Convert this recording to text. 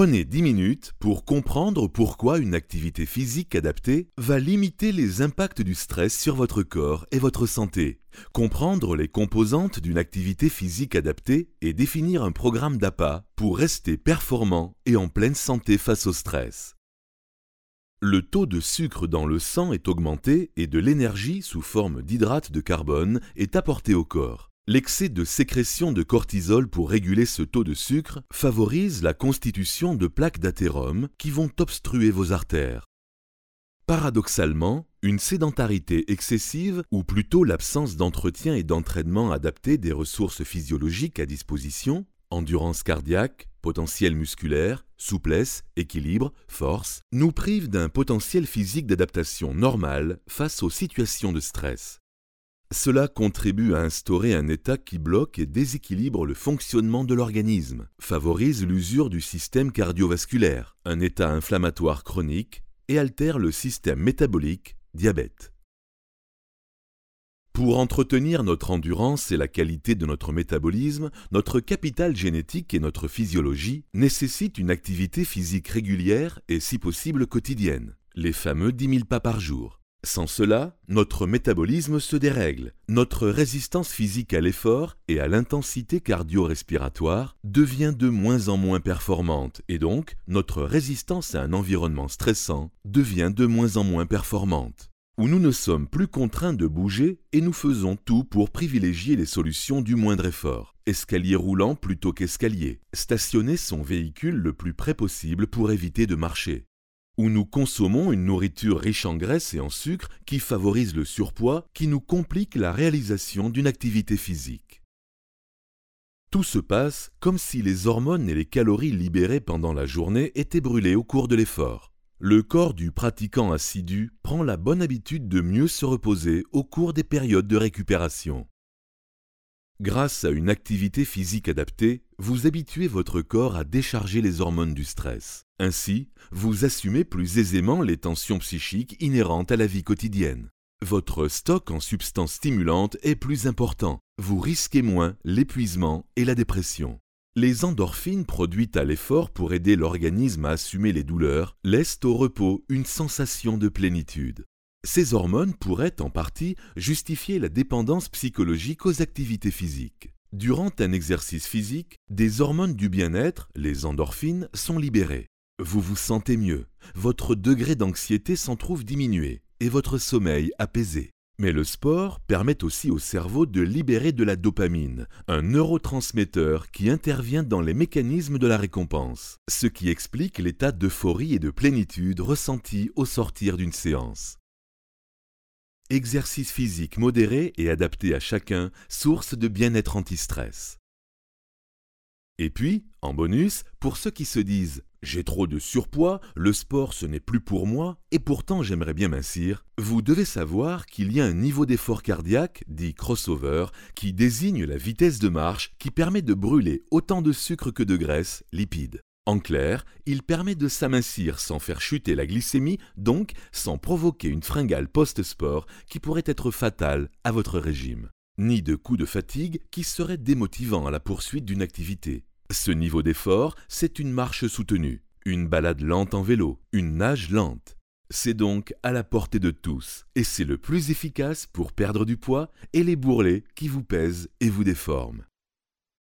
Prenez 10 minutes pour comprendre pourquoi une activité physique adaptée va limiter les impacts du stress sur votre corps et votre santé. Comprendre les composantes d'une activité physique adaptée et définir un programme d'APA pour rester performant et en pleine santé face au stress. Le taux de sucre dans le sang est augmenté et de l'énergie sous forme d'hydrate de carbone est apportée au corps. L'excès de sécrétion de cortisol pour réguler ce taux de sucre favorise la constitution de plaques d'athérome qui vont obstruer vos artères. Paradoxalement, une sédentarité excessive, ou plutôt l'absence d'entretien et d'entraînement adapté des ressources physiologiques à disposition, endurance cardiaque, potentiel musculaire, souplesse, équilibre, force, nous prive d'un potentiel physique d'adaptation normal face aux situations de stress. Cela contribue à instaurer un état qui bloque et déséquilibre le fonctionnement de l'organisme, favorise l'usure du système cardiovasculaire, un état inflammatoire chronique, et altère le système métabolique, diabète. Pour entretenir notre endurance et la qualité de notre métabolisme, notre capital génétique et notre physiologie nécessitent une activité physique régulière et si possible quotidienne, les fameux 10 000 pas par jour. Sans cela, notre métabolisme se dérègle, notre résistance physique à l'effort et à l'intensité cardio-respiratoire devient de moins en moins performante et donc notre résistance à un environnement stressant devient de moins en moins performante. Où nous ne sommes plus contraints de bouger et nous faisons tout pour privilégier les solutions du moindre effort. Escalier roulant plutôt qu'escalier. Stationner son véhicule le plus près possible pour éviter de marcher. Où nous consommons une nourriture riche en graisse et en sucre qui favorise le surpoids, qui nous complique la réalisation d'une activité physique. Tout se passe comme si les hormones et les calories libérées pendant la journée étaient brûlées au cours de l'effort. Le corps du pratiquant assidu prend la bonne habitude de mieux se reposer au cours des périodes de récupération. Grâce à une activité physique adaptée, vous habituez votre corps à décharger les hormones du stress. Ainsi, vous assumez plus aisément les tensions psychiques inhérentes à la vie quotidienne. Votre stock en substances stimulantes est plus important. Vous risquez moins l'épuisement et la dépression. Les endorphines produites à l'effort pour aider l'organisme à assumer les douleurs laissent au repos une sensation de plénitude. Ces hormones pourraient en partie justifier la dépendance psychologique aux activités physiques. Durant un exercice physique, des hormones du bien-être, les endorphines, sont libérées. Vous vous sentez mieux, votre degré d'anxiété s'en trouve diminué et votre sommeil apaisé. Mais le sport permet aussi au cerveau de libérer de la dopamine, un neurotransmetteur qui intervient dans les mécanismes de la récompense, ce qui explique l'état d'euphorie et de plénitude ressenti au sortir d'une séance. Exercice physique modéré et adapté à chacun, source de bien-être anti-stress. Et puis, en bonus, pour ceux qui se disent « j'ai trop de surpoids, le sport ce n'est plus pour moi et pourtant j'aimerais bien mincir », vous devez savoir qu'il y a un niveau d'effort cardiaque, dit crossover, qui désigne la vitesse de marche qui permet de brûler autant de sucre que de graisse, lipides. En clair, il permet de s'amincir sans faire chuter la glycémie, donc sans provoquer une fringale post-sport qui pourrait être fatale à votre régime. Ni de coups de fatigue qui seraient démotivants à la poursuite d'une activité. Ce niveau d'effort, c'est une marche soutenue, une balade lente en vélo, une nage lente. C'est donc à la portée de tous, et c'est le plus efficace pour perdre du poids et les bourrelets qui vous pèsent et vous déforment.